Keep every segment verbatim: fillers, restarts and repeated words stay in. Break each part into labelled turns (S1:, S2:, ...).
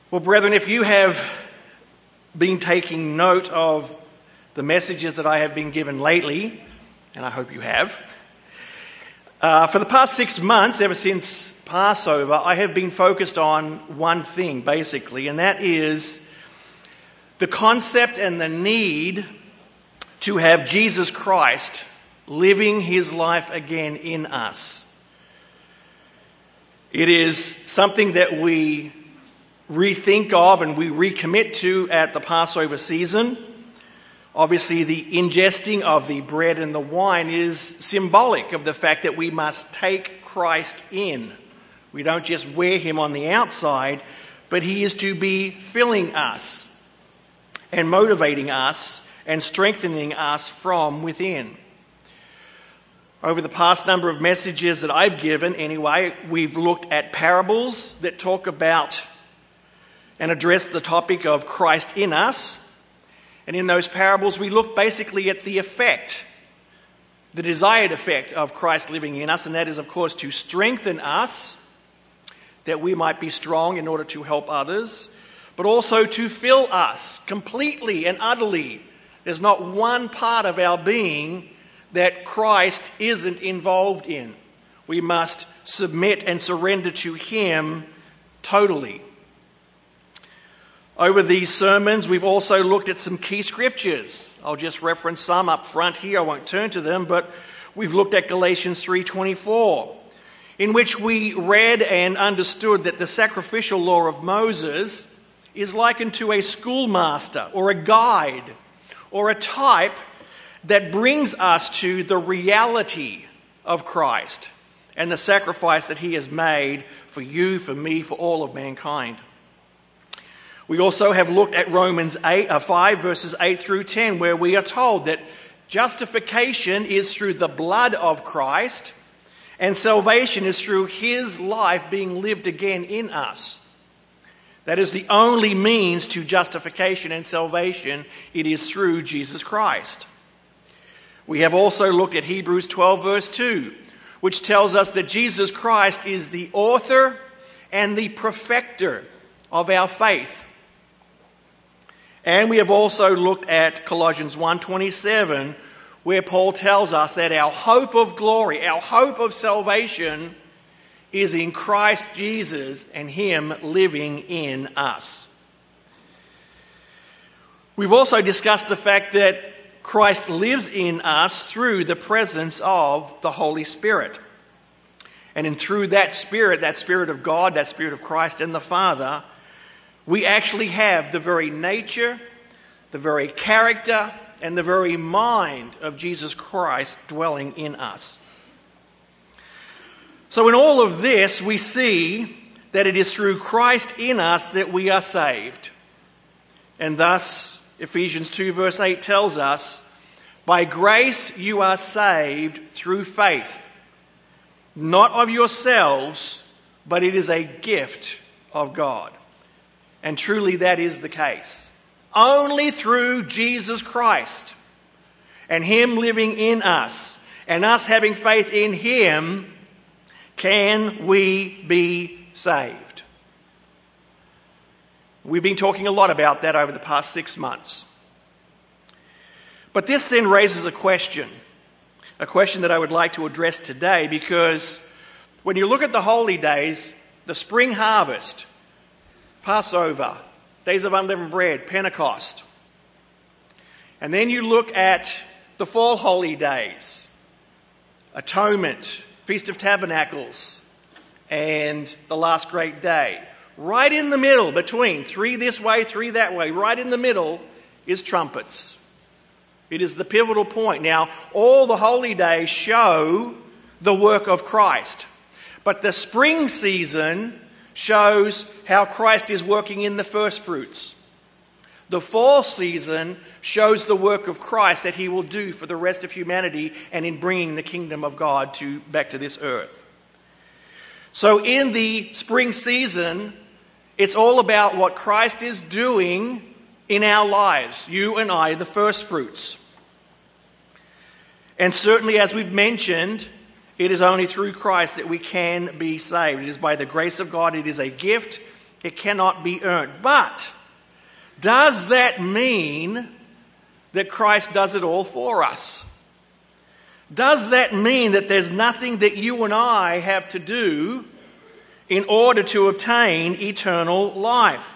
S1: Well, brethren, if you have been taking note of the messages that I have been given lately, and I hope you have, uh, for the past six months, ever since Passover, I have been focused on one thing, basically, and that is the concept and the need to have Jesus Christ living his life again in us. It is something that we rethink of and we recommit to at the Passover season. Obviously, the ingesting of the bread and the wine is symbolic of the fact that we must take Christ in. We don't just wear him on the outside, but he is to be filling us and motivating us and strengthening us from within. Over the past number of messages that I've given, anyway, we've looked at parables that talk about and address the topic of Christ in us. And in those parables, we look basically at the effect, the desired effect of Christ living in us, and that is, of course, to strengthen us, that we might be strong in order to help others, but also to fill us completely and utterly. There's not one part of our being that Christ isn't involved in. We must submit and surrender to him totally. Over these sermons, we've also looked at some key scriptures. I'll just reference some up front here. I won't turn to them, but we've looked at Galatians three twenty-four, in which we read and understood that the sacrificial law of Moses is likened to a schoolmaster or a guide or a type that brings us to the reality of Christ and the sacrifice that he has made for you, for me, for all of mankind. We also have looked at Romans eight, uh, five, verses eight through ten, where we are told that justification is through the blood of Christ, and salvation is through his life being lived again in us. That is the only means to justification and salvation. It is through Jesus Christ. We have also looked at Hebrews twelve, verse two, which tells us that Jesus Christ is the author and the perfecter of our faith. And we have also looked at Colossians one twenty-seven, where Paul tells us that our hope of glory, our hope of salvation, is in Christ Jesus and him living in us. We've also discussed the fact that Christ lives in us through the presence of the Holy Spirit. And in through that Spirit, that Spirit of God, that Spirit of Christ and the Father, we actually have the very nature, the very character, and the very mind of Jesus Christ dwelling in us. So in all of this, we see that it is through Christ in us that we are saved. And thus, Ephesians two verse eight tells us, by grace you are saved through faith, not of yourselves, but it is a gift of God. And truly that is the case. Only through Jesus Christ and him living in us and us having faith in him can we be saved. We've been talking a lot about that over the past six months. But this then raises a question, a question that I would like to address today, because when you look at the holy days, the spring harvest, Passover, Days of Unleavened Bread, Pentecost. And then you look at the fall holy days, Atonement, Feast of Tabernacles, and the last great day. Right in the middle, between three this way, three that way, right in the middle is trumpets. It is the pivotal point. Now, all the holy days show the work of Christ. But the spring season shows how Christ is working in the first fruits. The fall season shows the work of Christ that he will do for the rest of humanity and in bringing the kingdom of God to back to this earth. So in the spring season, it's all about what Christ is doing in our lives, you and I, the first fruits. And certainly, as we've mentioned, it is only through Christ that we can be saved. It is by the grace of God. It is a gift. It cannot be earned. But does that mean that Christ does it all for us? Does that mean that there's nothing that you and I have to do in order to obtain eternal life?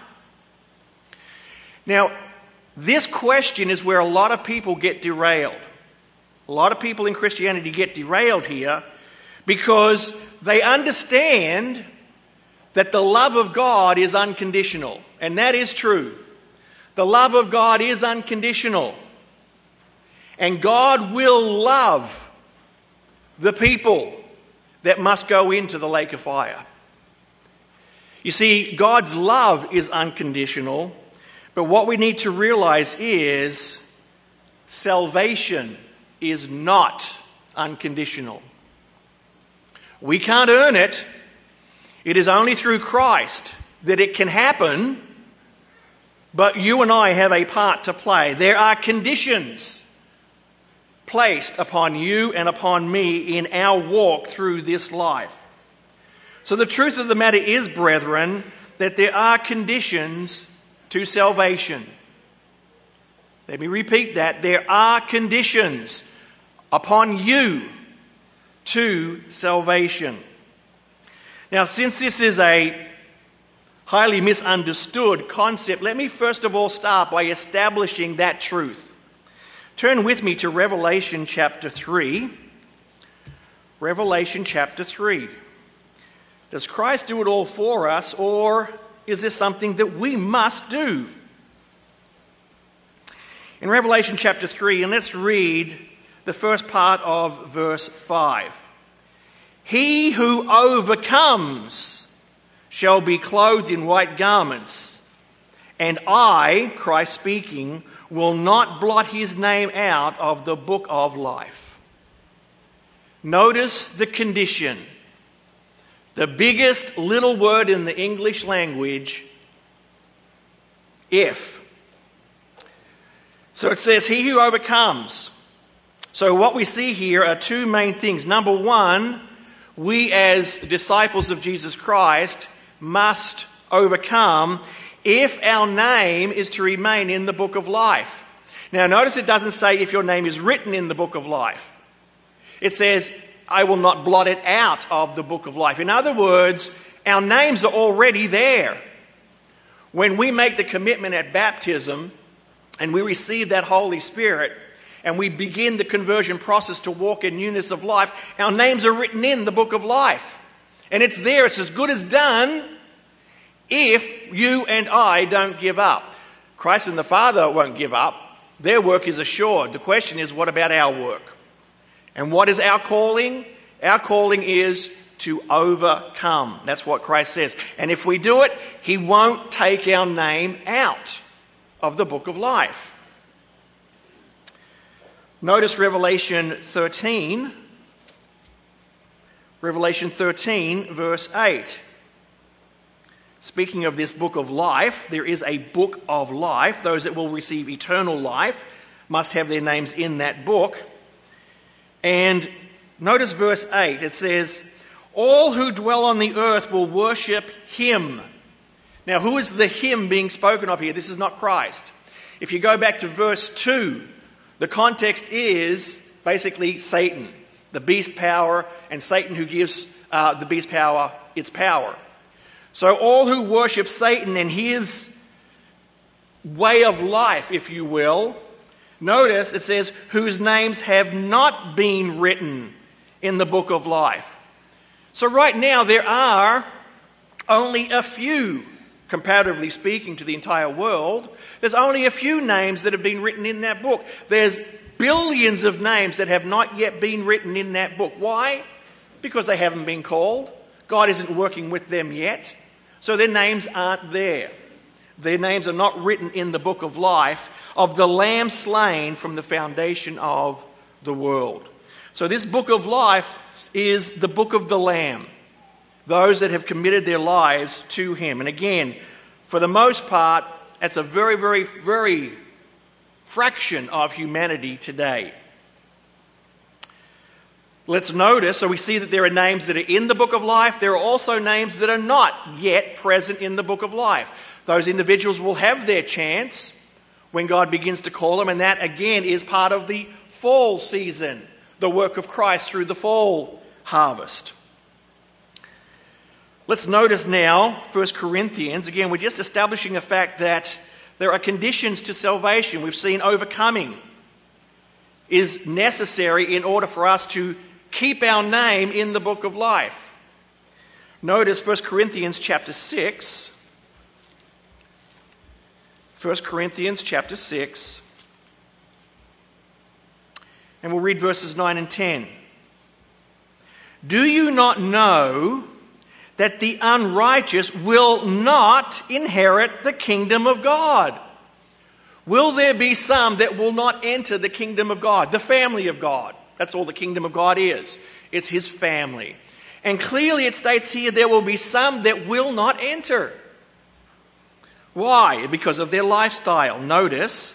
S1: Now, this question is where a lot of people get derailed. A lot of people in Christianity get derailed here because they understand that the love of God is unconditional. And that is true. The love of God is unconditional. And God will love the people that must go into the lake of fire. You see, God's love is unconditional, but what we need to realize is salvation is not unconditional. We can't earn it. It is only through Christ that it can happen, but you and I have a part to play. There are conditions placed upon you and upon me in our walk through this life. So the truth of the matter is, brethren, that there are conditions to salvation. Let me repeat that. There are conditions upon you to salvation. Now, since this is a highly misunderstood concept, let me first of all start by establishing that truth. Turn with me to Revelation chapter three. Revelation chapter three. Does Christ do it all for us, or is this something that we must do? In Revelation chapter three, and let's read the first part of verse five. He who overcomes shall be clothed in white garments, and I, Christ speaking, will not blot his name out of the book of life. Notice the condition. The biggest little word in the English language, if. So it says, he who overcomes. So what we see here are two main things. Number one, we as disciples of Jesus Christ must overcome if our name is to remain in the book of life. Now notice it doesn't say if your name is written in the book of life. It says, I will not blot it out of the book of life. In other words, our names are already there. When we make the commitment at baptism and we receive that Holy Spirit and we begin the conversion process to walk in newness of life, our names are written in the book of life. And it's there. It's as good as done if you and I don't give up. Christ and the Father won't give up. Their work is assured. The question is, what about our work? And what is our calling? Our calling is to overcome. That's what Christ says. And if we do it, he won't take our name out of the book of life. Notice Revelation thirteen. Revelation thirteen, verse eight. Speaking of this book of life, there is a book of life. Those that will receive eternal life must have their names in that book. And notice verse eight. It says, all who dwell on the earth will worship him. Now, who is the him being spoken of here? This is not Christ. If you go back to verse two, the context is basically Satan, the beast power, and Satan who gives uh, the beast power its power. So all who worship Satan and his way of life, if you will, notice it says, whose names have not been written in the book of life. So right now there are only a few, comparatively speaking to the entire world, there's only a few names that have been written in that book. There's billions of names that have not yet been written in that book. Why? Because they haven't been called. God isn't working with them yet. So their names aren't there. Their names are not written in the book of life of the Lamb slain from the foundation of the world. So this book of life is the book of the Lamb, those that have committed their lives to him. And again, for the most part, that's a very, very, very fraction of humanity today. Let's notice, so we see that there are names that are in the book of life. There are also names that are not yet present in the book of life. Those individuals will have their chance when God begins to call them, and that again is part of the fall season, the work of Christ through the fall harvest. Let's notice now, First Corinthians, again, we're just establishing the fact that there are conditions to salvation. We've seen overcoming is necessary in order for us to keep our name in the book of life. Notice First Corinthians chapter six. First Corinthians chapter six. And we'll read verses nine and ten. Do you not know that the unrighteous will not inherit the kingdom of God? Will there be some that will not enter the kingdom of God, the family of God? That's all the kingdom of God is. It's his family. And clearly it states here there will be some that will not enter. Why? Because of their lifestyle. Notice,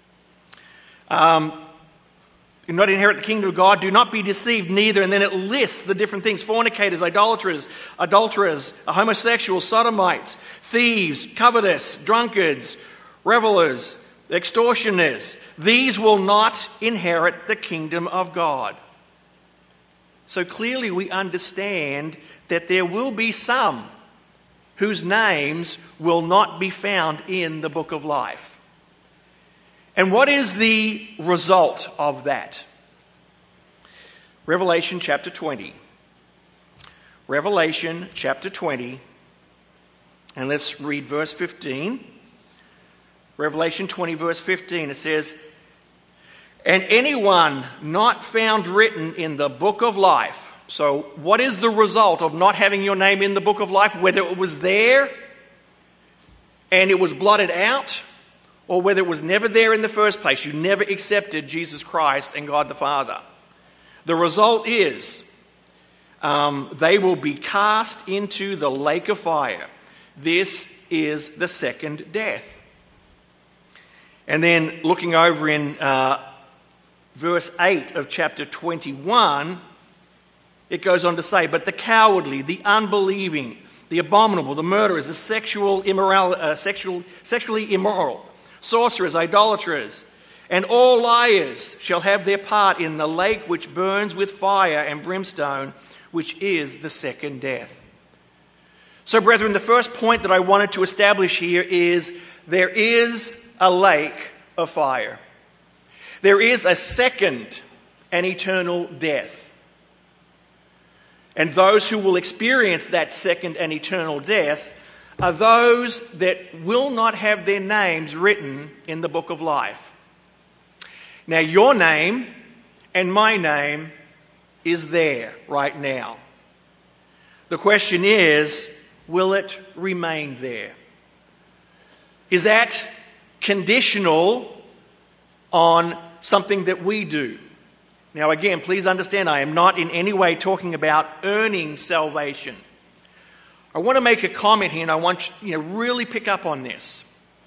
S1: um, do not inherit the kingdom of God, do not be deceived neither. And then it lists the different things: fornicators, idolaters, adulterers, homosexuals, sodomites, thieves, covetous, drunkards, revelers, extortioners. These will not inherit the kingdom of God. So clearly we understand that there will be some whose names will not be found in the book of life. And what is the result of that? Revelation chapter twenty. Revelation chapter twenty. And let's read verse fifteen. Revelation twenty, verse fifteen, it says, "And anyone not found written in the book of life." So what is the result of not having your name in the book of life? Whether it was there and it was blotted out, or whether it was never there in the first place, you never accepted Jesus Christ and God the Father. The result is um, they will be cast into the lake of fire. This is the second death. And then looking over in uh, verse eight of chapter twenty-one, it goes on to say, "But the cowardly, the unbelieving, the abominable, the murderers, the sexual immoral, uh, sexual, sexually immoral, sorcerers, idolaters, and all liars shall have their part in the lake which burns with fire and brimstone, which is the second death." So, brethren, the first point that I wanted to establish here is there is a lake of fire. There is a second and eternal death. And those who will experience that second and eternal death are those that will not have their names written in the book of life. Now, your name and my name is there right now. The question is, will it remain there? Is that conditional on something that we do? Now again, please understand, I am not in any way talking about earning salvation. I want to make a comment here, and I want you to really pick up on this.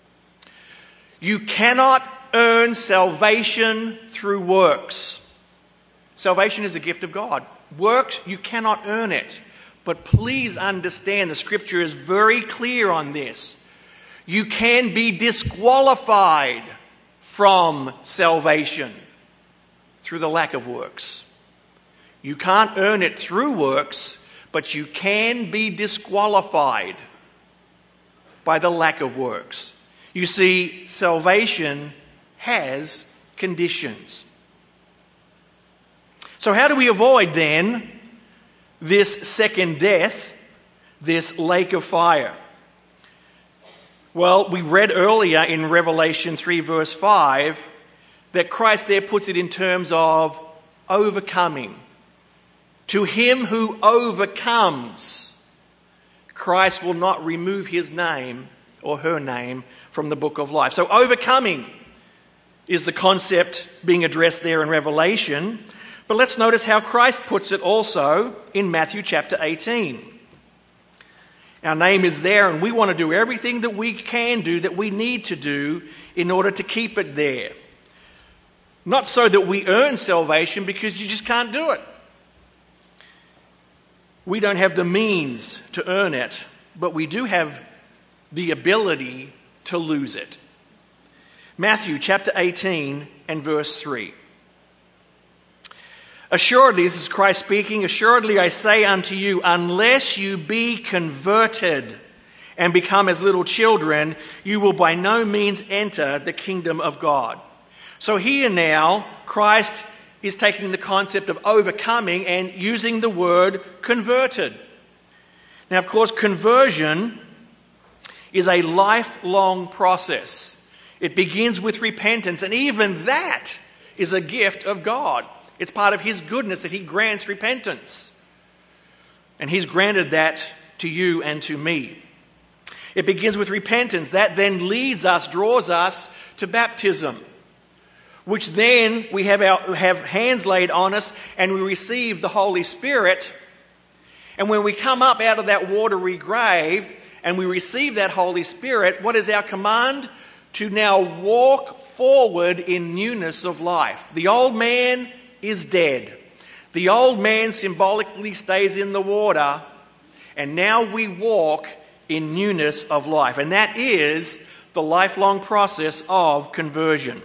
S1: You cannot earn salvation through works. Salvation is a gift of God. Works, you cannot earn it. But please understand, the scripture is very clear on this. You can be disqualified from salvation through the lack of works. You can't earn it through works, but you can be disqualified by the lack of works. You see, salvation has conditions. So how do we avoid then this second death, this lake of fire? Well, we read earlier in Revelation three verse five that Christ there puts it in terms of overcoming. To him who overcomes, Christ will not remove his name or her name from the book of life. So overcoming is the concept being addressed there in Revelation. But let's notice how Christ puts it also in Matthew chapter eighteen. Our name is there, and we want to do everything that we can do, that we need to do in order to keep it there. Not so that we earn salvation, because you just can't do it. We don't have the means to earn it, but we do have the ability to lose it. Matthew chapter eighteen and verse three. Assuredly, this is Christ speaking, assuredly I say unto you, unless you be converted and become as little children, you will by no means enter the kingdom of God. So here now, Christ is taking the concept of overcoming and using the word converted. Now, of course, conversion is a lifelong process. It begins with repentance, and even that is a gift of God. It's part of His goodness that He grants repentance. And He's granted that to you and to me. It begins with repentance. That then leads us, draws us to baptism, which then we have our have hands laid on us and we receive the Holy Spirit. And when we come up out of that watery grave and we receive that Holy Spirit, what is our command? To now walk forward in newness of life. The old man is dead. The old man symbolically stays in the water, and now we walk in newness of life. And that is the lifelong process of conversion.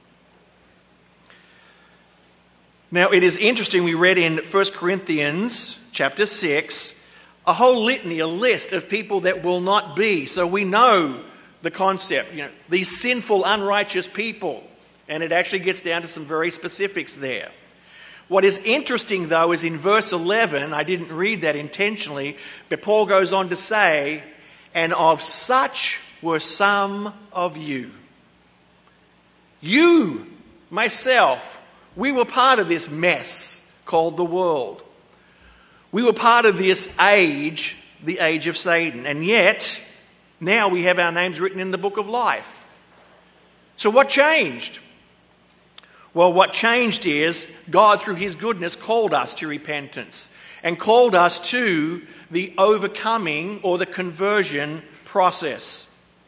S1: Now, it is interesting, we read in First Corinthians chapter six, a whole litany, a list of people that will not be. So we know the concept, you know, these sinful, unrighteous people. And it actually gets down to some very specifics there. What is interesting, though, is in verse eleven, I didn't read that intentionally, but Paul goes on to say, and of such were some of you. You, myself, we were part of this mess called the world. We were part of this age, the age of Satan. And yet, now we have our names written in the book of life. So what changed? Well, what changed is God, through His goodness, called us to repentance and called us to the overcoming or the conversion process.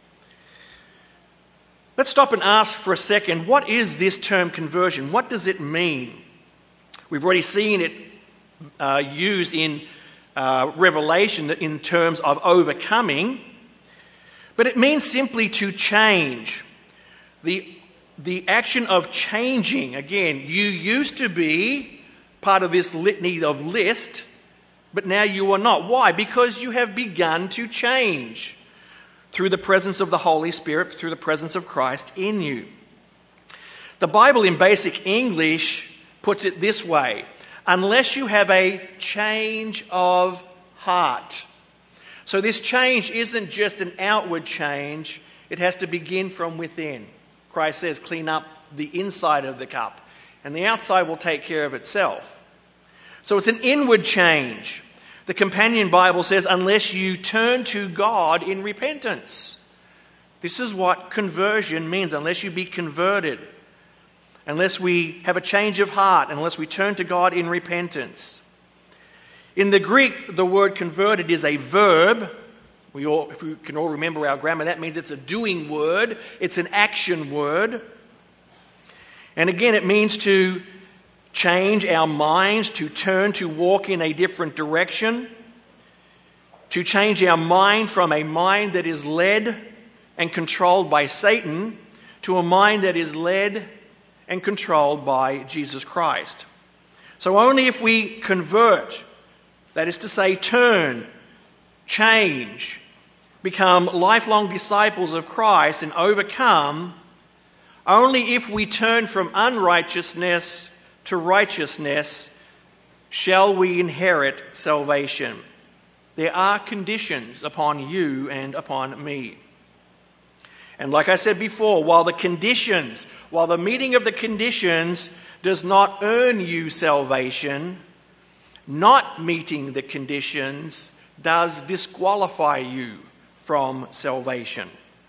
S1: Let's stop and ask for a second, what is this term conversion? What does it mean? We've already seen it uh, used in uh, Revelation in terms of overcoming, but it means simply to change. The, the action of changing. Again, you used to be part of this litany of list, but now you are not. Why? Because you have begun to change through the presence of the Holy Spirit, through the presence of Christ in you. The Bible in basic English puts it this way: unless you have a change of heart. So this change isn't just an outward change, it has to begin from within. Christ says, clean up the inside of the cup, and the outside will take care of itself. So it's an inward change. The Companion Bible says, unless you turn to God in repentance. This is what conversion means, unless you be converted. Unless we have a change of heart, unless we turn to God in repentance. In the Greek, the word converted is a verb. We all, if we can all remember our grammar, that means it's a doing word. It's an action word. And again, it means to change our minds, to turn to walk in a different direction, to change our mind from a mind that is led and controlled by Satan to a mind that is led and controlled by Jesus Christ. So only if we convert, that is to say turn, change, become lifelong disciples of Christ and overcome, only if we turn from unrighteousness to righteousness shall we inherit salvation. There are conditions upon you and upon me. And like I said before, while the conditions, while the meeting of the conditions does not earn you salvation, not meeting the conditions does disqualify you from salvation.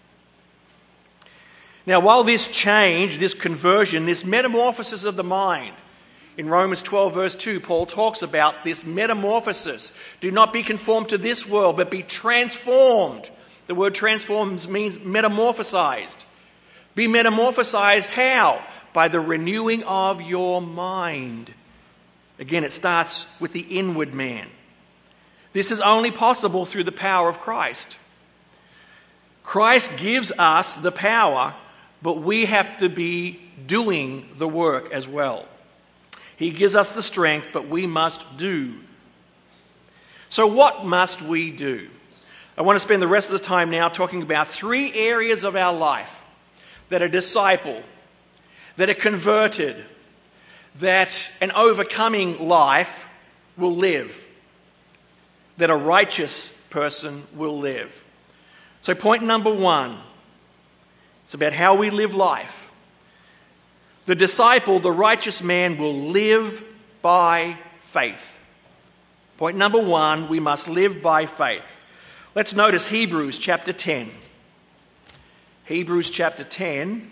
S1: Now, while this change, this conversion, this metamorphosis of the mind, in Romans twelve verse two, Paul talks about this metamorphosis. Do not be conformed to this world, but be transformed. The word transformed means metamorphosized. Be metamorphosized how? By the renewing of your mind. Again, it starts with the inward man. This is only possible through the power of Christ. Christ gives us the power, but we have to be doing the work as well. He gives us the strength, but we must do. So what must we do? I want to spend the rest of the time now talking about three areas of our life that a disciple, that a converted, that an overcoming life will live, that a righteous person will live. So point number one, it's about how we live life. The disciple, the righteous man, will live by faith. Point number one, we must live by faith. Let's notice Hebrews chapter ten. Hebrews chapter ten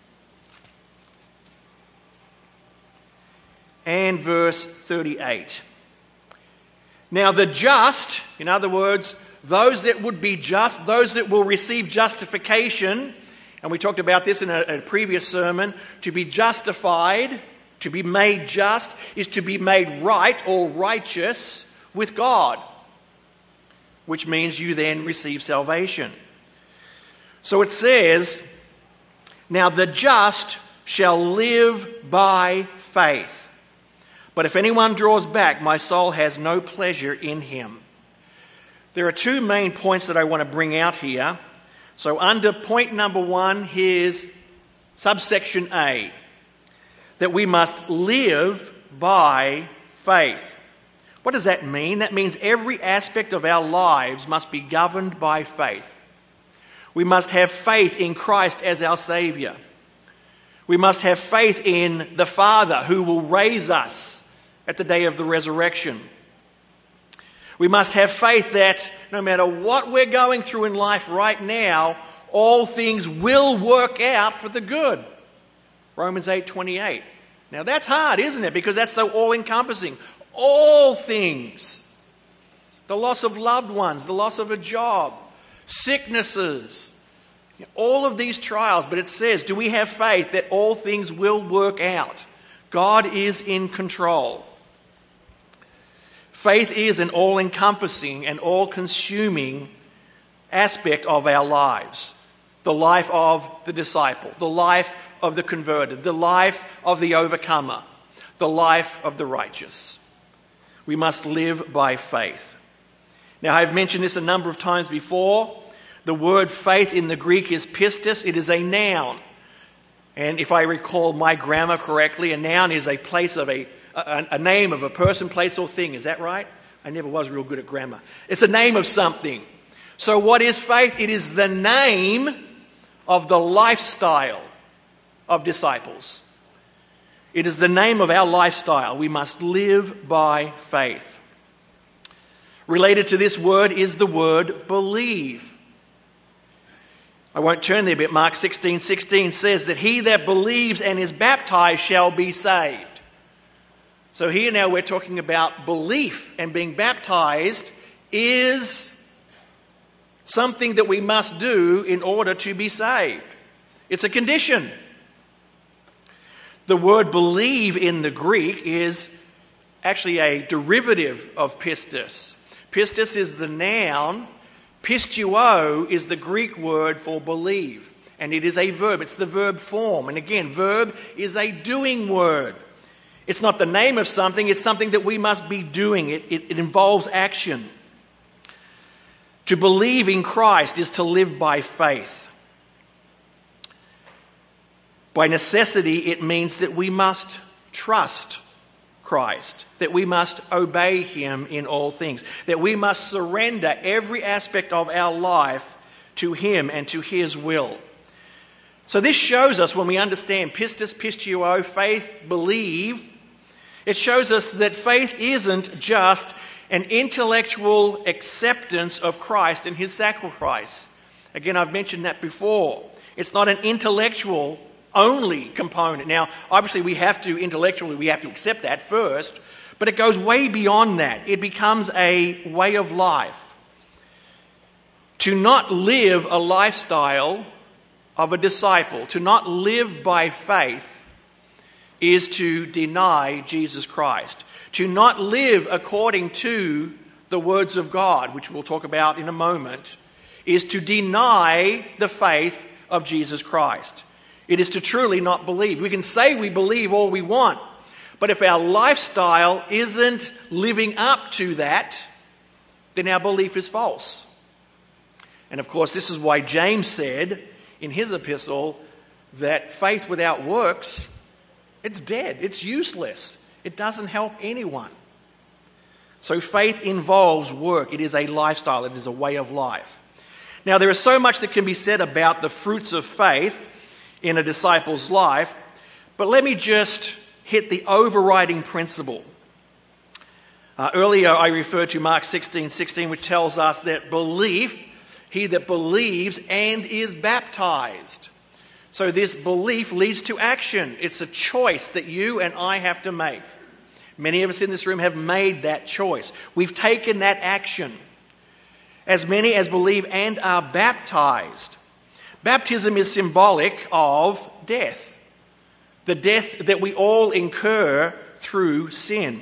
S1: and verse thirty-eight. Now the just, in other words, those that would be just, those that will receive justification, and we talked about this in a, a previous sermon, to be justified, to be made just, is to be made right or righteous with God, which means you then receive salvation. So it says, now the just shall live by faith. But if anyone draws back, my soul has no pleasure in him. There are two main points that I want to bring out here. So under point number one, here's subsection A, that we must live by faith. What does that mean? That means every aspect of our lives must be governed by faith. We must have faith in Christ as our Saviour. We must have faith in the Father who will raise us at the day of the resurrection. We must have faith that no matter what we're going through in life right now, all things will work out for the good. Romans eight twenty-eight. Now that's hard, isn't it? Because that's so all-encompassing. All things. The loss of loved ones, the loss of a job, sicknesses, all of these trials. But it says, do we have faith that all things will work out? God is in control. Faith is an all-encompassing and all-consuming aspect of our lives. The life of the disciple, the life of the converted, the life of the overcomer, the life of the righteous. We must live by faith. Now, I've mentioned this a number of times before. The word faith in the Greek is pistis. It is a noun. And if I recall my grammar correctly, a noun is a place of a A, a name of a person, place, or thing. Is that right? I never was real good at grammar. It's a name of something. So what is faith? It is the name of the lifestyle of disciples. It is the name of our lifestyle. We must live by faith. Related to this word is the word believe. I won't turn there, but Mark sixteen sixteen says that he that believes and is baptized shall be saved. So here now we're talking about belief, and being baptized is something that we must do in order to be saved. It's a condition. The word believe in the Greek is actually a derivative of pistis. Pistis is the noun. Pistuo is the Greek word for believe, and it is a verb. It's the verb form. And again, verb is a doing word. It's not the name of something, it's something that we must be doing. It, it, it involves action. To believe in Christ is to live by faith. By necessity, it means that we must trust Christ, that we must obey him in all things, that we must surrender every aspect of our life to him and to his will. So this shows us, when we understand pistis, pistuo, faith, believe, it shows us that faith isn't just an intellectual acceptance of Christ and his sacrifice. Again, I've mentioned that before. It's not an intellectual only component. Now, obviously we have to, intellectually, we have to accept that first, but it goes way beyond that. It becomes a way of life. To not live a lifestyle of a disciple, to not live by faith, is to deny Jesus Christ. To not live according to the words of God, which we'll talk about in a moment, is to deny the faith of Jesus Christ. It is to truly not believe. We can say we believe all we want, but if our lifestyle isn't living up to that, then our belief is false. And of course, this is why James said in his epistle that faith without works, it's dead, it's useless. It doesn't help anyone. So faith involves work. It is a lifestyle. It is a way of life. Now, there is so much that can be said about the fruits of faith in a disciple's life, but let me just hit the overriding principle. Uh, earlier, I referred to Mark sixteen sixteen, which tells us that belief, he that believes and is baptized. So this belief leads to action. It's a choice that you and I have to make. Many of us in this room have made that choice. We've taken that action. As many as believe and are baptized. Baptism is symbolic of death. The death that we all incur through sin.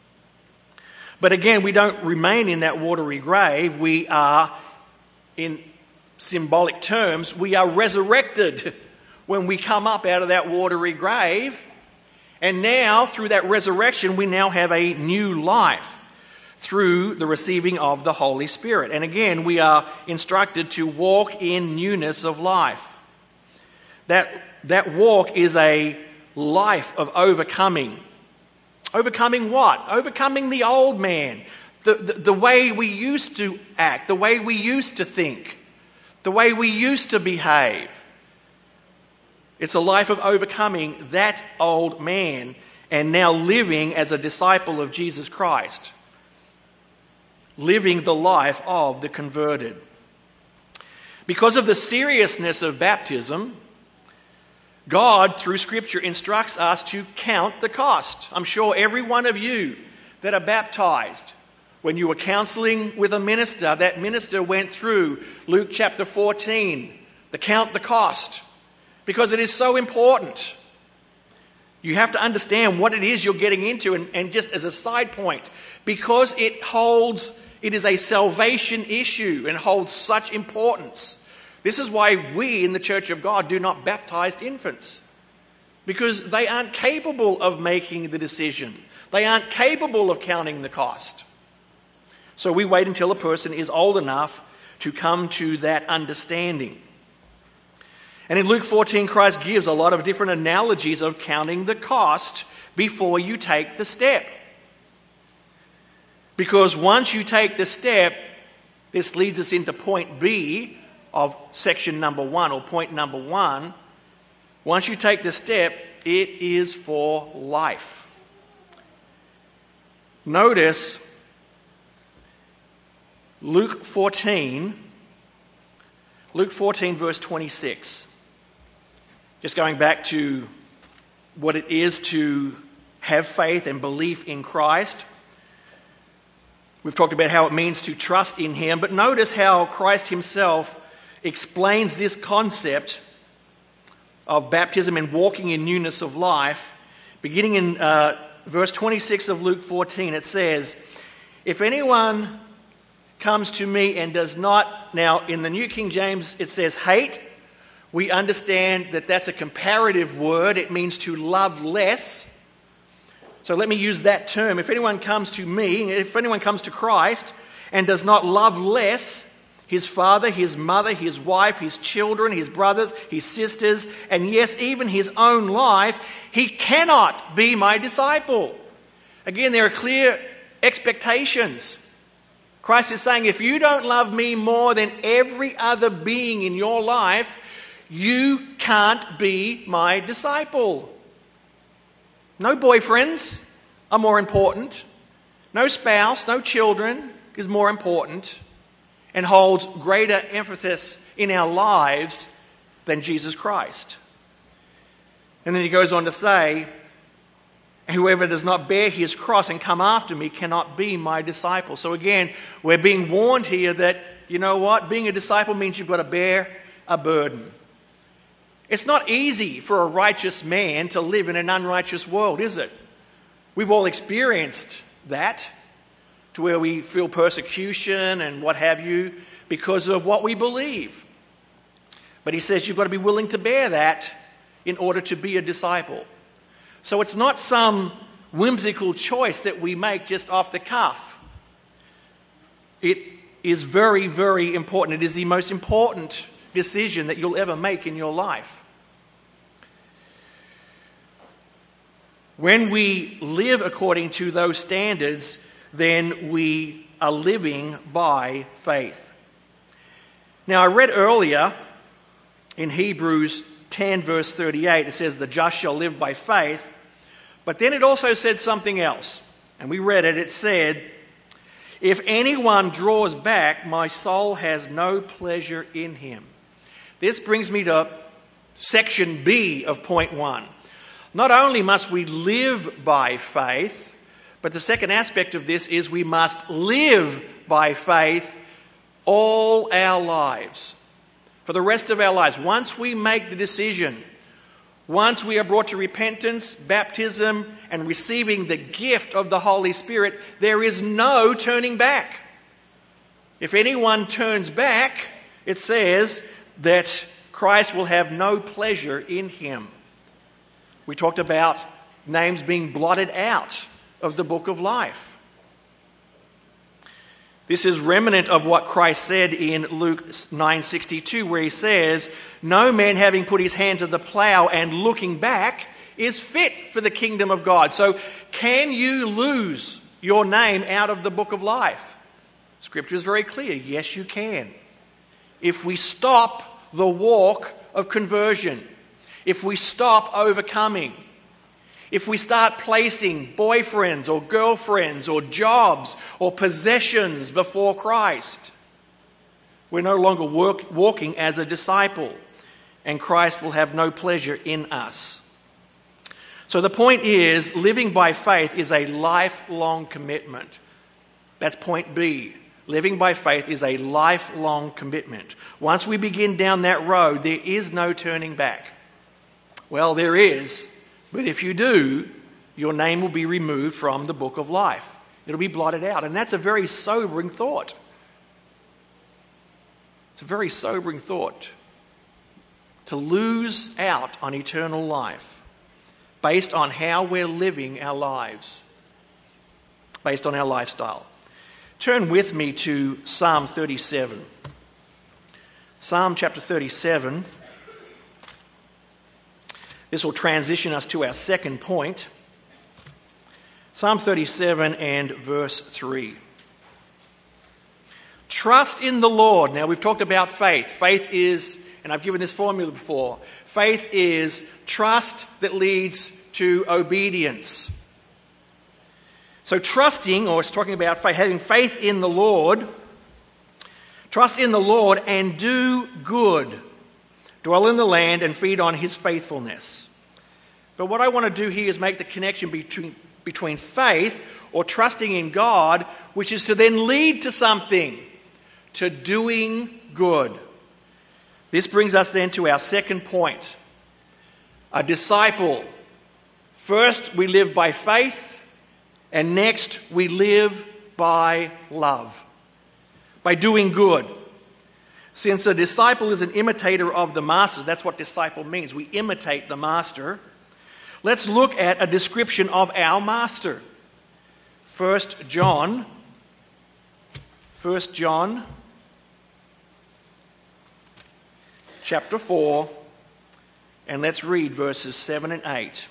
S1: But again, we don't remain in that watery grave. We are, in symbolic terms, we are resurrected when we come up out of that watery grave. And now, through that resurrection, we now have a new life through the receiving of the Holy Spirit. And again, we are instructed to walk in newness of life. That, that walk is a life of overcoming. Overcoming what? Overcoming the old man. The, the, the way we used to act, the way we used to think, the way we used to behave. It's a life of overcoming that old man and now living as a disciple of Jesus Christ. Living the life of the converted. Because of the seriousness of baptism, God, through Scripture, instructs us to count the cost. I'm sure every one of you that are baptized, when you were counseling with a minister, that minister went through Luke chapter fourteen, the count the cost, because it is so important. You have to understand what it is you're getting into, and, and just as a side point, because it holds, it is a salvation issue and holds such importance. This is why we in the Church of God do not baptize infants, because they aren't capable of making the decision. They aren't capable of counting the cost. So we wait until a person is old enough to come to that understanding. And in Luke fourteen, Christ gives a lot of different analogies of counting the cost before you take the step. Because once you take the step, this leads us into point B of section number one, or point number one. Once you take the step, it is for life. Notice Luke fourteen, Luke fourteen verse twenty-six. Just going back to what it is to have faith and belief in Christ. We've talked about how it means to trust in Him, but notice how Christ Himself explains this concept of baptism and walking in newness of life. Beginning in uh, verse twenty-six of Luke fourteen, it says, "If anyone comes to me and does not," now in the New King James it says hate. We understand that that's a comparative word. It means to love less. So let me use that term. If anyone comes to me, if anyone comes to Christ and does not love less his father, his mother, his wife, his children, his brothers, his sisters, and yes, even his own life, he cannot be my disciple. Again, there are clear expectations. Christ is saying, if you don't love me more than every other being in your life, you can't be my disciple. No boyfriends are more important. No spouse, no children is more important and holds greater emphasis in our lives than Jesus Christ. And then he goes on to say, whoever does not bear his cross and come after me cannot be my disciple. So again, we're being warned here that, you know what, being a disciple means you've got to bear a burden. It's not easy for a righteous man to live in an unrighteous world, is it? We've all experienced that. to where we feel persecution and what have you because of what we believe. But he says you've got to be willing to bear that in order to be a disciple. So it's not some whimsical choice that we make just off the cuff. It is very, very important. It is the most important decision that you'll ever make in your life. When we live according to those standards, then we are living by faith. Now, I read earlier in Hebrews ten, verse thirty-eight, it says, "The just shall live by faith." But then it also said something else. And we read it. It said, "If anyone draws back, my soul has no pleasure in him." This brings me to section B of point one. Not only must we live by faith, but the second aspect of this is we must live by faith all our lives. For the rest of our lives, once we make the decision, once we are brought to repentance, baptism, and receiving the gift of the Holy Spirit, there is no turning back. If anyone turns back, it says that Christ will have no pleasure in him. We talked about names being blotted out of the book of life. This is remnant of what Christ said in Luke nine sixty-two, where he says, "No man having put his hand to the plow and looking back is fit for the kingdom of God." So can you lose your name out of the book of life? Scripture is very clear. Yes, you can. If we stop the walk of conversion, if we stop overcoming, if we start placing boyfriends or girlfriends or jobs or possessions before Christ, we're no longer work, walking as a disciple, and Christ will have no pleasure in us. So the point is, living by faith is a lifelong commitment. That's point B. Living by faith is a lifelong commitment. Once we begin down that road, there is no turning back. Well, there is, but if you do, your name will be removed from the book of life. It'll be blotted out, and that's a very sobering thought. It's a very sobering thought to lose out on eternal life based on how we're living our lives, based on our lifestyle. Turn with me to Psalm thirty-seven. Psalm chapter thirty-seven. This will transition us to our second point. Psalm thirty-seven and verse three. Trust in the Lord. Now, we've talked about faith. Faith is, and I've given this formula before, faith is trust that leads to obedience. So trusting, or it's talking about faith, having faith in the Lord, trust in the Lord and do good. Dwell in the land and feed on his faithfulness. But what I want to do here is make the connection between, between faith or trusting in God, which is to then lead to something, to doing good. This brings us then to our second point. A disciple. First, we live by faith, and next, we live by love, by doing good. Since a disciple is an imitator of the master, that's what disciple means. We imitate the master. Let's look at a description of our master. First John. First John. Chapter four. And let's read verses seven and eight.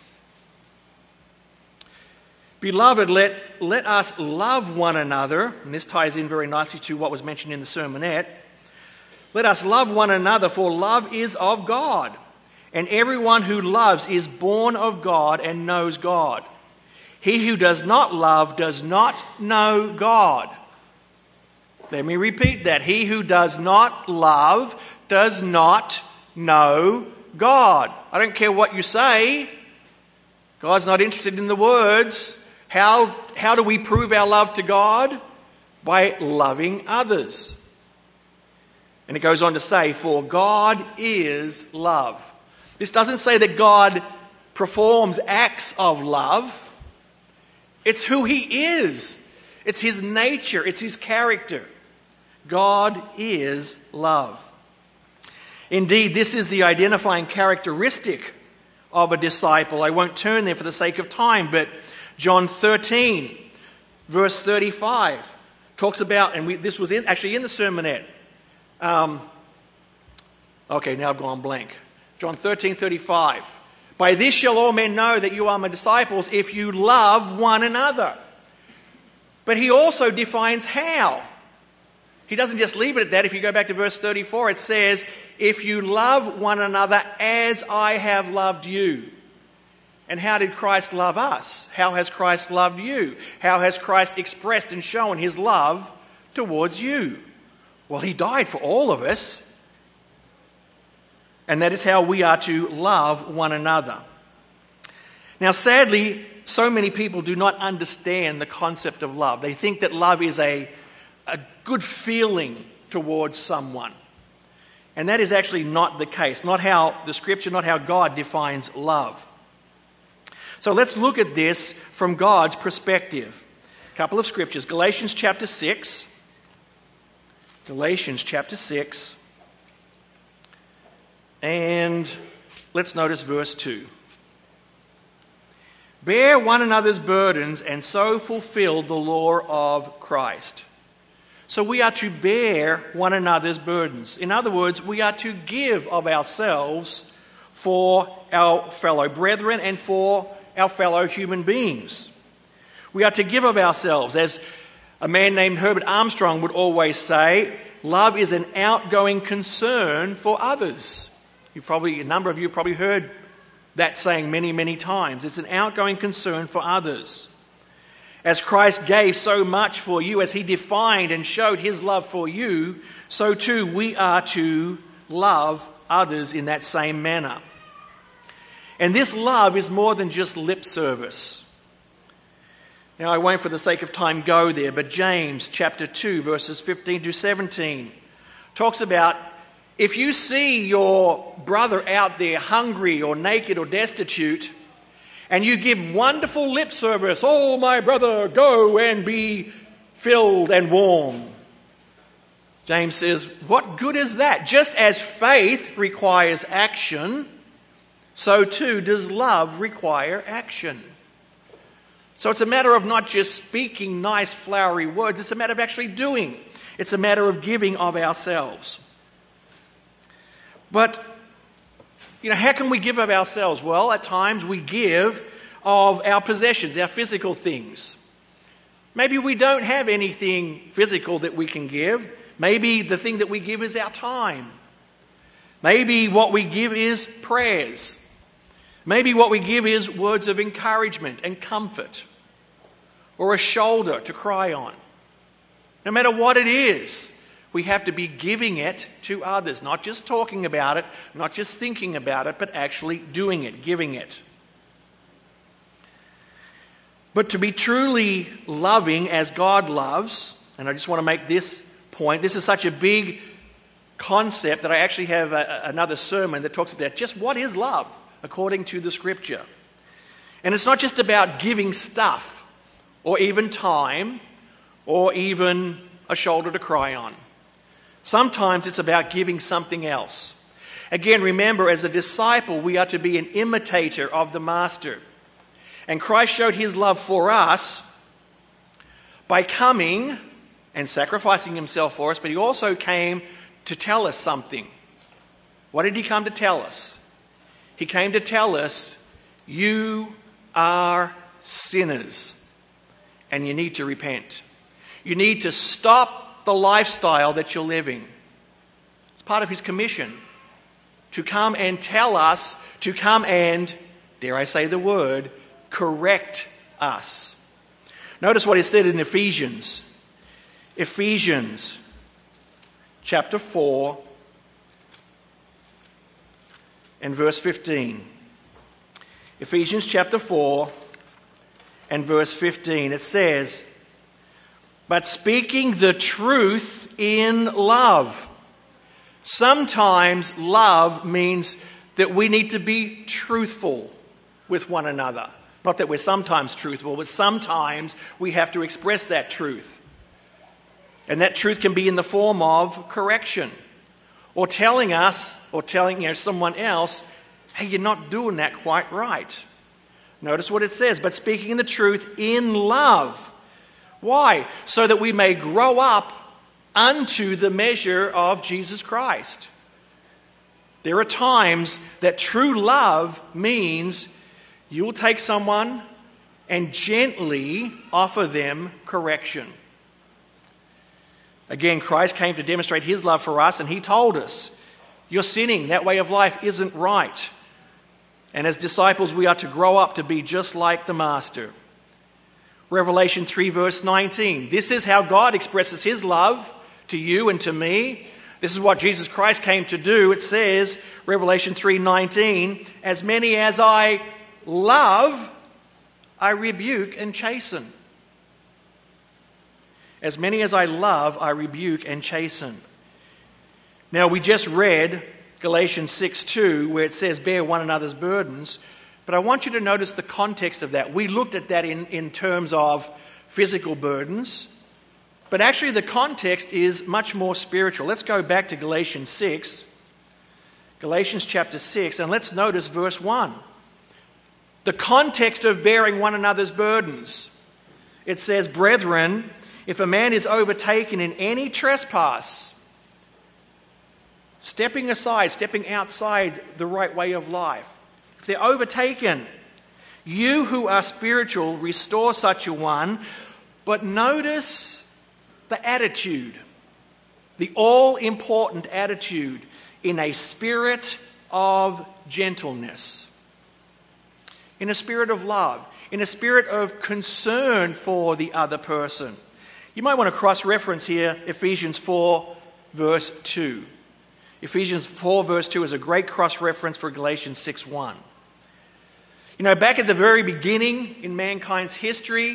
S1: Beloved, let, let us love one another. And this ties in very nicely to what was mentioned in the sermonette. Let us love one another, for love is of God. And everyone who loves is born of God and knows God. He who does not love does not know God. Let me repeat that. He who does not love does not know God. I don't care what you say. God's not interested in the words. How, how do we prove our love to God? By loving others. And it goes on to say, for God is love. This doesn't say that God performs acts of love. It's who he is. It's his nature. It's his character. God is love. Indeed, this is the identifying characteristic of a disciple. I won't turn there for the sake of time, but John thirteen, verse thirty-five, talks about, and we, this was in, actually in the sermonette. Um, okay, now I've gone blank. John thirteen, thirty-five. By this shall all men know that you are my disciples, if you love one another. But he also defines how. He doesn't just leave it at that. If you go back to verse thirty-four, it says, if you love one another as I have loved you. And how did Christ love us? How has Christ loved you? How has Christ expressed and shown his love towards you? Well, he died for all of us. And that is how we are to love one another. Now, sadly, so many people do not understand the concept of love. They think that love is a, a good feeling towards someone. And that is actually not the case. Not how the Scripture, not how God defines love. So let's look at this from God's perspective. A couple of scriptures. Galatians chapter six. Galatians chapter six. And let's notice verse two. Bear one another's burdens and so fulfill the law of Christ. So we are to bear one another's burdens. In other words, we are to give of ourselves for our fellow brethren and for our fellow human beings. We are to give of ourselves. As a man named Herbert Armstrong would always say, love is an outgoing concern for others. You've probably, a number of you have probably heard that saying many, many times. It's an outgoing concern for others. As Christ gave so much for you, as he defined and showed his love for you, so too we are to love others in that same manner. And this love is more than just lip service. Now, I won't for the sake of time go there, but James chapter two, verses fifteen to seventeen talks about if you see your brother out there hungry or naked or destitute, and you give wonderful lip service, oh, my brother, go and be filled and warm. James says, what good is that? Just as faith requires action, so too does love require action. So it's a matter of not just speaking nice, flowery words. It's a matter of actually doing. It's a matter of giving of ourselves. But, you know, how can we give of ourselves? Well, at times we give of our possessions, our physical things. Maybe we don't have anything physical that we can give. Maybe the thing that we give is our time. Maybe what we give is prayers. Maybe what we give is words of encouragement and comfort, or a shoulder to cry on. No matter what it is, we have to be giving it to others, not just talking about it, not just thinking about it, but actually doing it, giving it. But to be truly loving as God loves, and I just want to make this point, this is such a big concept that I actually have a, another sermon that talks about just what is love according to the Scripture. And it's not just about giving stuff, or even time, or even a shoulder to cry on. Sometimes it's about giving something else. Again, remember, as a disciple, we are to be an imitator of the Master. And Christ showed his love for us by coming and sacrificing himself for us, but he also came to tell us something. What did he come to tell us? He came to tell us, you are sinners and you need to repent. You need to stop the lifestyle that you're living. It's part of his commission to come and tell us, to come and, dare I say the word, correct us. Notice what he said in Ephesians. Ephesians chapter four and verse fifteen. Ephesians chapter four and verse fifteen. It says, but speaking the truth in love. Sometimes love means that we need to be truthful with one another. Not that we're sometimes truthful, but sometimes we have to express that truth. And that truth can be in the form of correction, or telling us, or telling you know, someone else, hey, you're not doing that quite right. Notice what it says, but speaking the truth in love. Why? So that we may grow up unto the measure of Jesus Christ. There are times that true love means you will take someone and gently offer them correction. Again, Christ came to demonstrate his love for us, and he told us, you're sinning, that way of life isn't right. And as disciples, we are to grow up to be just like the Master. Revelation three verse nineteen, this is how God expresses his love to you and to me. This is what Jesus Christ came to do. It says, Revelation three nineteen, as many as I love, I rebuke and chasten. As many as I love, I rebuke and chasten. Now, we just read Galatians six two, where it says, bear one another's burdens. But I want you to notice the context of that. We looked at that in, in terms of physical burdens. But actually, the context is much more spiritual. Let's go back to Galatians six. Galatians chapter six, and let's notice verse one. The context of bearing one another's burdens. It says, brethren, if a man is overtaken in any trespass, stepping aside, stepping outside the right way of life, if they're overtaken, you who are spiritual, restore such a one. But notice the attitude, the all-important attitude, in a spirit of gentleness, in a spirit of love, in a spirit of concern for the other person. You might want to cross-reference here Ephesians four, verse two. Ephesians four, verse two is a great cross-reference for Galatians six one. You know, back at the very beginning in mankind's history,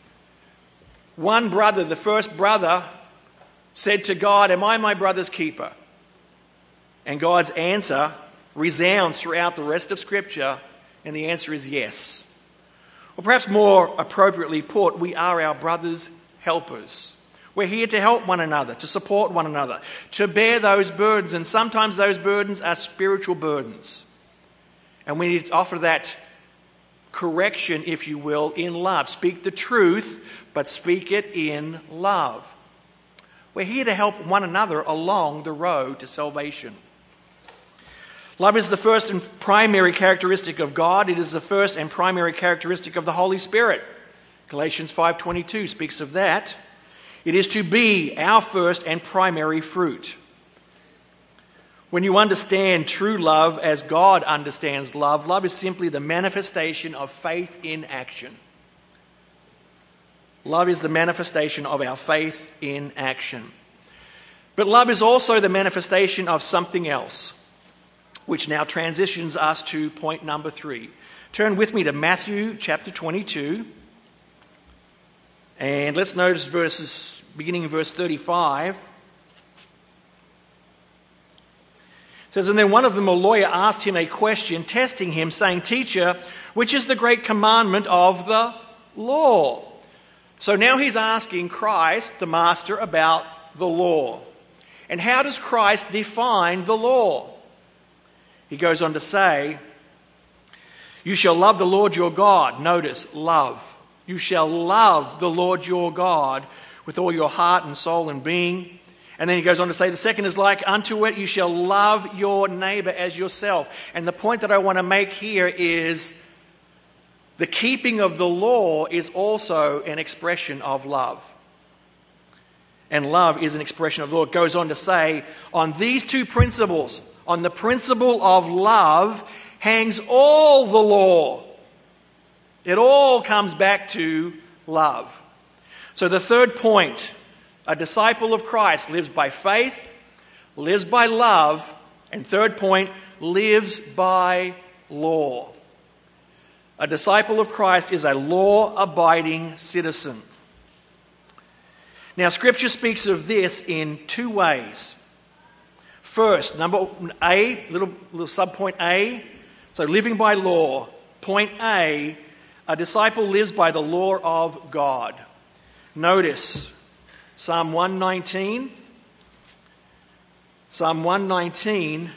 S1: one brother, the first brother, said to God, am I my brother's keeper? And God's answer resounds throughout the rest of Scripture, and the answer is yes. Or perhaps more appropriately put, we are our brother's helpers. We're here to help one another, to support one another, to bear those burdens, and sometimes those burdens are spiritual burdens. And we need to offer that correction, if you will, in love. Speak the truth, but speak it in love. We're here to help one another along the road to salvation. Love is the first and primary characteristic of God. It is the first and primary characteristic of the Holy Spirit. Galatians five twenty-two speaks of that. It is to be our first and primary fruit. When you understand true love as God understands love, love is simply the manifestation of faith in action. Love is the manifestation of our faith in action. But love is also the manifestation of something else, which now transitions us to point number three. Turn with me to Matthew chapter twenty-two. And let's notice verses, beginning in verse thirty-five. It says, and then one of them, a lawyer, asked him a question, testing him, saying, Teacher, which is the great commandment of the law? So now he's asking Christ, the Master, about the law. And how does Christ define the law? He goes on to say, you shall love the Lord your God. Notice, love. You shall love the Lord your God with all your heart and soul and being. And then he goes on to say, the second is like unto it, you shall love your neighbor as yourself. And the point that I want to make here is the keeping of the law is also an expression of love. And love is an expression of the law. It goes on to say, on these two principles, on the principle of love, hangs all the law. It all comes back to love. So the third point, a disciple of Christ lives by faith, lives by love, and third point, lives by law. A disciple of Christ is a law-abiding citizen. Now, Scripture speaks of this in two ways. First, number A, little, little subpoint A, so living by law. Point A, a disciple lives by the law of God. Notice Psalm one nineteen. Psalm one nineteen,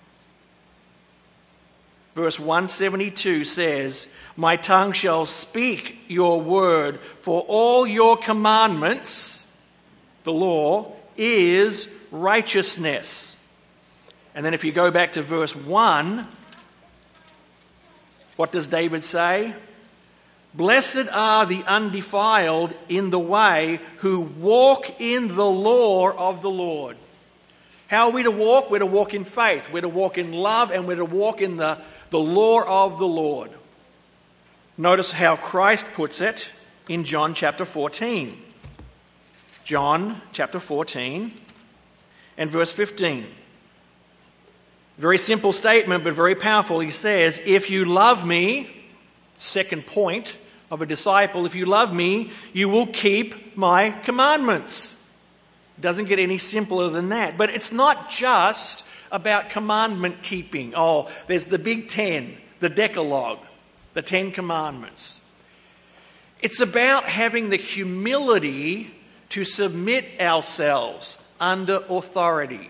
S1: verse one seventy-two says, "My tongue shall speak your word, for all your commandments," the law, "is righteousness." And then if you go back to verse one, what does David say? "Blessed are the undefiled in the way who walk in the law of the Lord." How are we to walk? We're to walk in faith. We're to walk in love, and we're to walk in the, the law of the Lord. Notice how Christ puts it in John chapter fourteen. John chapter fourteen and verse fifteen. Very simple statement, but very powerful. He says, "If you love me," second point of a disciple, "if you love me, you will keep my commandments." Doesn't get any simpler than that. But it's not just about commandment keeping. Oh, there's the Big Ten, the Decalogue, the Ten Commandments. It's about having the humility to submit ourselves under authority.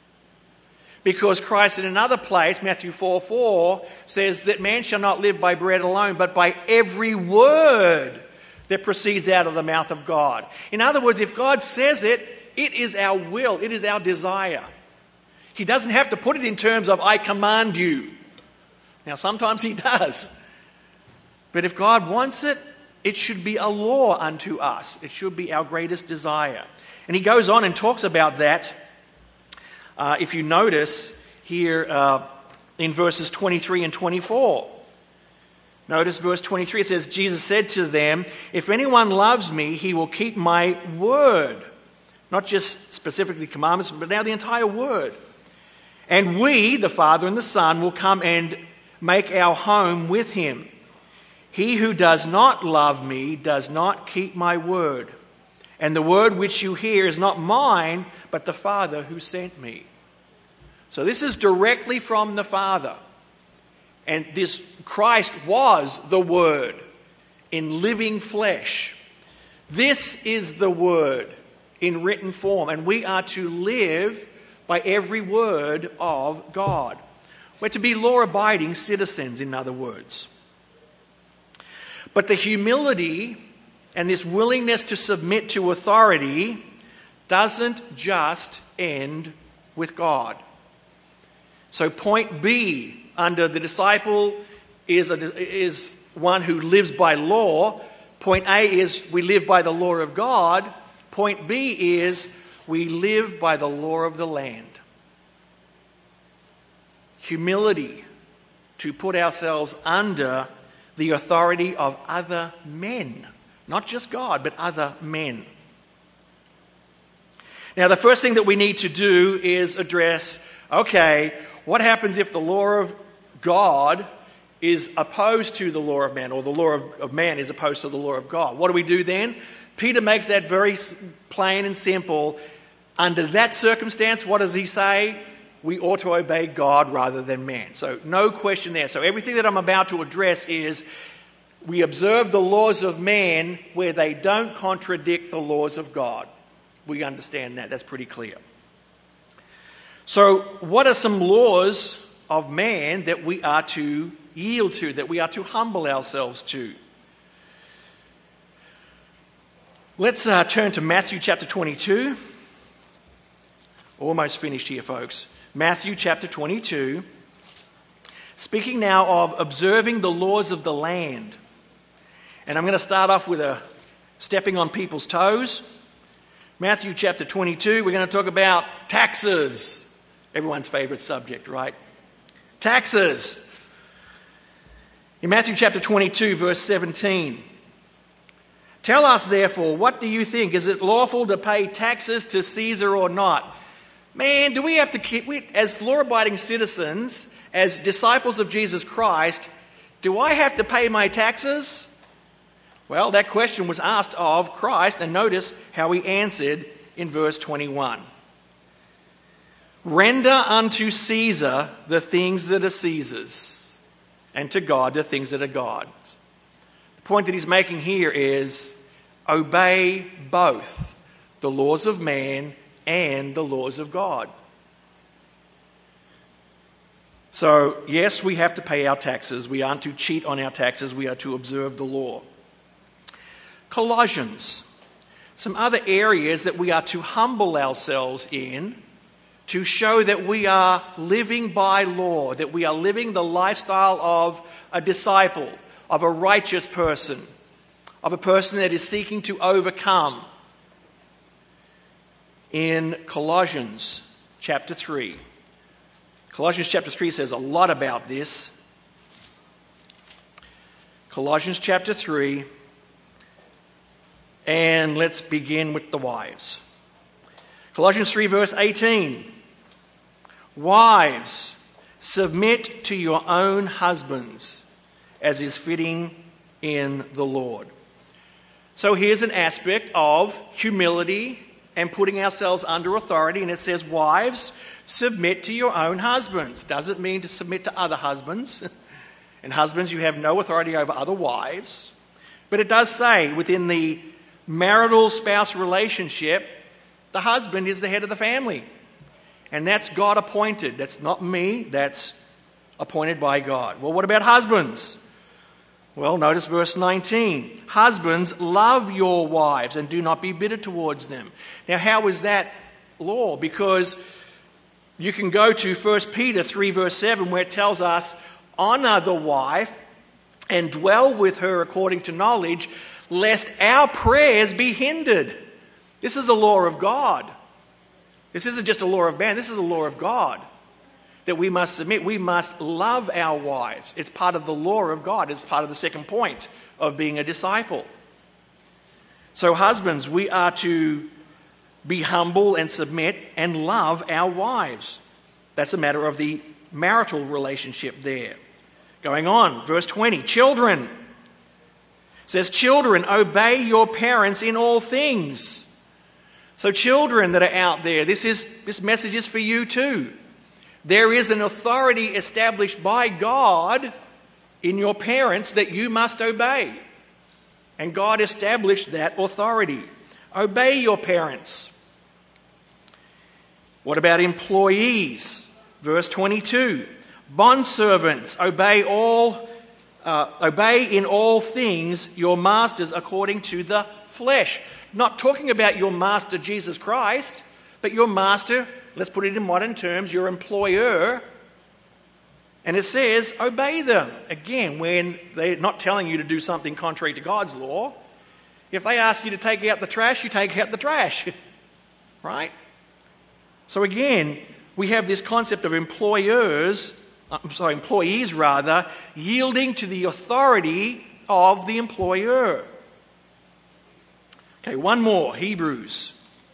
S1: Because Christ in another place, Matthew four four, says that man shall not live by bread alone, but by every word that proceeds out of the mouth of God. In other words, if God says it, it is our will, it is our desire. He doesn't have to put it in terms of, "I command you." Now, sometimes he does. But if God wants it, it should be a law unto us. It should be our greatest desire. And he goes on and talks about that, uh, if you notice here uh, in verses twenty-three and twenty-four. Notice verse twenty-three, it says, "Jesus said to them, 'If anyone loves me, he will keep my word.'" Not just specifically commandments, but now the entire word. "And we, the Father and the Son, will come and make our home with him. He who does not love me does not keep my word. And the word which you hear is not mine, but the Father who sent me." So this is directly from the Father. And this Christ was the Word in living flesh. This is the Word in written form, and we are to live by every word of God. We're to be law-abiding citizens, in other words. But the humility and this willingness to submit to authority doesn't just end with God. So point B under the disciple is, a, is one who lives by law. Point A is we live by the law of God. Point B is we live by the law of the land. Humility to put ourselves under the authority of other men. Not just God, but other men. Now, the first thing that we need to do is address, okay, what happens if the law of God is opposed to the law of man, or the law of, of man is opposed to the law of God? What do we do then? Peter makes that very plain and simple. Under that circumstance, what does he say? We ought to obey God rather than man. So no question there. So everything that I'm about to address is we observe the laws of man where they don't contradict the laws of God. We understand that. That's pretty clear. So what are some laws of man that we are to yield to, that we are to humble ourselves to? Let's uh, turn to Matthew chapter twenty-two. Almost finished here, folks. Matthew chapter twenty-two. Speaking now of observing the laws of the land. And I'm going to start off with a stepping on people's toes. Matthew chapter twenty-two, we're going to talk about taxes. Everyone's favorite subject, right? Taxes. In Matthew chapter twenty-two, verse seventeen. "Tell us, therefore, what do you think? Is it lawful to pay taxes to Caesar or not?" Man, do we have to keep, we, as law-abiding citizens, as disciples of Jesus Christ, do I have to pay my taxes? Well, that question was asked of Christ, and notice how he answered in verse twenty-one. "Render unto Caesar the things that are Caesar's, and to God the things that are God's." point that he's making here is obey both the laws of man and the laws of God. So, yes, we have to pay our taxes. We aren't to cheat on our taxes. We are to observe the law. Colossians. Some other areas that we are to humble ourselves in to show that we are living by law, that we are living the lifestyle of a disciple, of a righteous person, of a person that is seeking to overcome. In Colossians chapter three. Colossians chapter three says a lot about this. Colossians chapter three, and let's begin with the wives. Colossians three verse eighteen. Wives, submit to your own husbands as is fitting in the Lord. So here's an aspect of humility and putting ourselves under authority, and it says, wives, submit to your own husbands. Doesn't mean to submit to other husbands. And husbands, you have no authority over other wives. But it does say within the marital spouse relationship, the husband is the head of the family. And that's God appointed. That's not me. That's appointed by God. Well, what about husbands? Well, notice verse nineteen. Husbands, love your wives and do not be bitter towards them. Now, how is that law? Because you can go to First Peter three verse seven where it tells us, honor the wife and dwell with her according to knowledge, lest our prayers be hindered. This is the law of God. This isn't just a law of man. This is the law of God that we must submit. We must love our wives. It's part of the law of God. It's part of the second point of being a disciple. So husbands, we are to be humble and submit and love our wives. That's a matter of the marital relationship there. Going on, verse twenty, children. It says, children, obey your parents in all things. So children that are out there, this is this message is for you too. There is an authority established by God in your parents that you must obey. And God established that authority. Obey your parents. What about employees? Verse twenty-two. Bondservants, obey all, uh, obey in all things your masters according to the flesh. Not talking about your master Jesus Christ, but your master, let's put it in modern terms, your employer. And it says, obey them. Again, when they're not telling you to do something contrary to God's law. If they ask you to take out the trash, you take out the trash. Right? So again, we have this concept of employers, I'm sorry, employees rather, yielding to the authority of the employer. Okay, one more, Hebrews.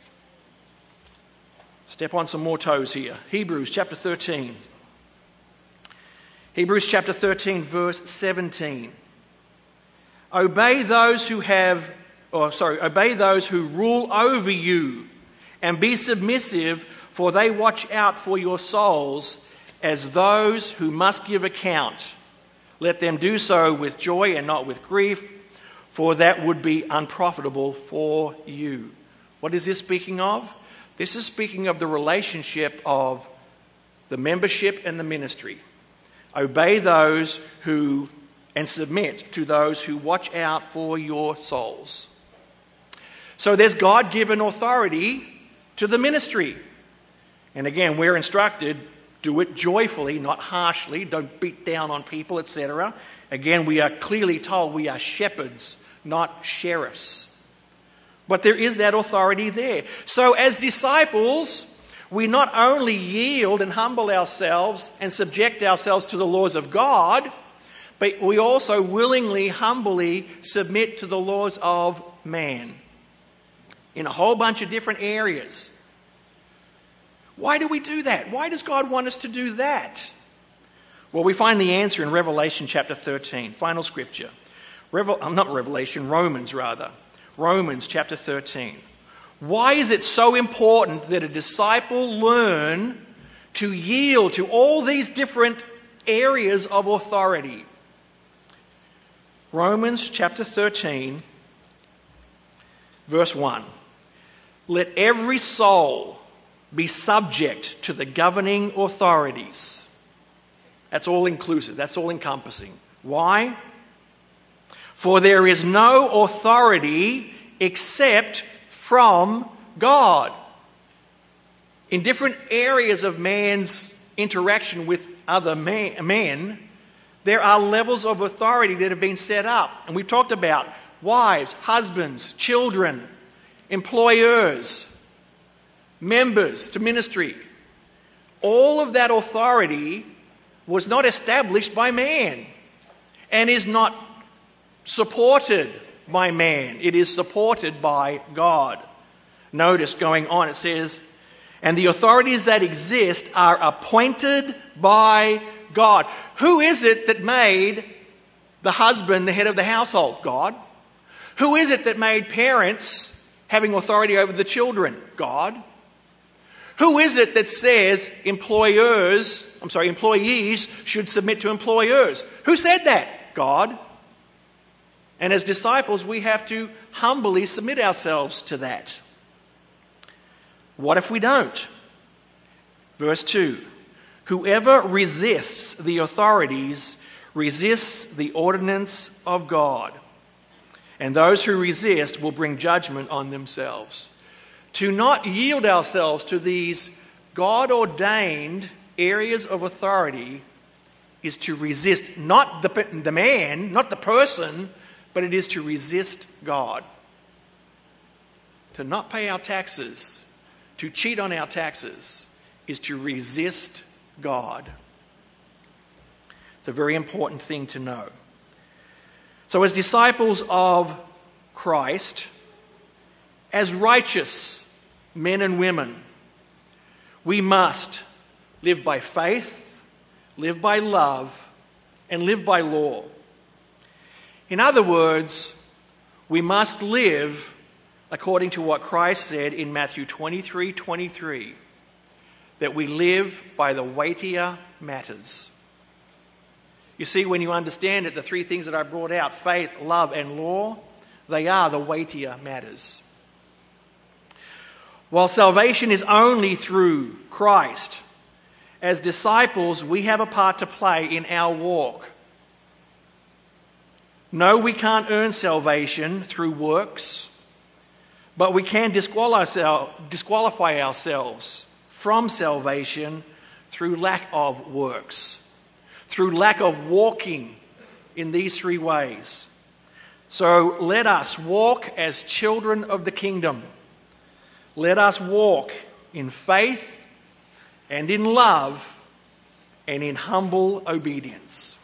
S1: Step on some more toes here. Hebrews chapter thirteen. Hebrews chapter thirteen, verse seventeen. Obey those who have, or sorry, obey those who rule over you, and be submissive, for they watch out for your souls as those who must give account. Let them do so with joy and not with grief, for that would be unprofitable for you. What is this speaking of? This is speaking of the relationship of the membership and the ministry. Obey those who, and submit to those who watch out for your souls. So there's God-given authority to the ministry. And again, we're instructed, do it joyfully, not harshly. Don't beat down on people, et cetera. Again, we are clearly told we are shepherds, not sheriffs. But there is that authority there. So as disciples, we not only yield and humble ourselves and subject ourselves to the laws of God, but we also willingly, humbly submit to the laws of man in a whole bunch of different areas. Why do we do that? Why does God want us to do that? Well, we find the answer in Revelation chapter thirteen, final scripture. Revel- not Revelation, Romans rather. Romans chapter thirteen. Why is it so important that a disciple learn to yield to all these different areas of authority? Romans chapter thirteen, verse one. Let every soul be subject to the governing authorities. That's all inclusive. That's all encompassing. Why? For there is no authority except from God. In different areas of man's interaction with other man, men, there are levels of authority that have been set up. And we've talked about wives, husbands, children, employers, members to ministry. All of that authority was not established by man and is not supported by man. It is supported by God. Notice going on, it says, and the authorities that exist are appointed by God. Who is it that made the husband the head of the household? God. Who is it that made parents having authority over the children? God. Who is it that says employers, I'm sorry, employees should submit to employers? Who said that? God. And as disciples, we have to humbly submit ourselves to that. What if we don't? Verse two. Whoever resists the authorities resists the ordinance of God, and those who resist will bring judgment on themselves. To not yield ourselves to these God-ordained areas of authority is to resist not the, the man, not the person, but it is to resist God. To not pay our taxes, to cheat on our taxes, is to resist God. It's a very important thing to know. So as disciples of Christ, as righteous men and women, we must live by faith, live by love, and live by law. In other words, we must live according to what Christ said in Matthew twenty-three twenty-three, that we live by the weightier matters. You see, when you understand it, the three things that I brought out, faith, love, and law, they are the weightier matters. While salvation is only through Christ, as disciples, we have a part to play in our walk. No, we can't earn salvation through works, but we can disqualify ourselves from salvation through lack of works, through lack of walking in these three ways. So let us walk as children of the kingdom. Let us walk in faith and in love and in humble obedience.